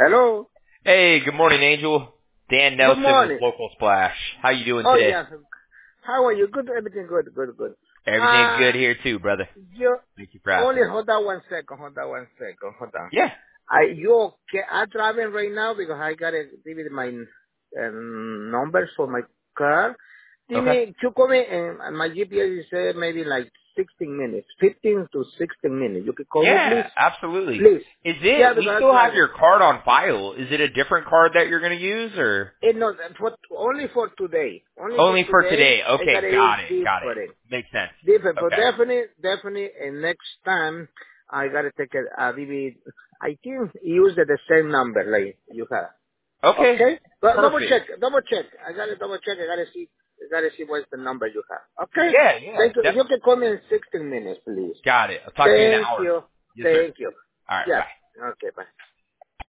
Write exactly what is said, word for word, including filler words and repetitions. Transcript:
Hello. Hey, good morning, Angel. Dan Good Nelson with morning. Local Splash. How you doing Oh today? yes. How are you? Good. Everything good. Good. Good. Everything's Uh, good here too, brother. you Thank you for only asking. hold on one second. Hold on one second. Hold on. Yeah. I you okay? I'm driving right now because I gotta give you my um, numbers for my car. Give Okay. me, you call me, and my G P S said maybe like sixteen minutes, fifteen to sixteen minutes. You can call me, Yeah, please, absolutely. please. Is Yeah, it? because We I'm still have driving. your card on file. Is it a different card that you're going to use, or Eh, no, that's what only for today. Only for only for today. today? I Okay, gotta use got it, got it. different. Makes sense. Different, but Okay. definitely, definitely, and next time I gotta take a, a vivid. I think use the same number like you have. Okay. Okay, but double Perfect. check, double check. I gotta double check. I gotta see, I gotta see what's the number you have. Okay, Yeah, yeah, thank you. If you definitely. can call me in sixteen minutes, please. Got it. I'll talk to you in an Thank hour. you, Yes, sir. thank you. All right. Yes. Bye. Okay, bye.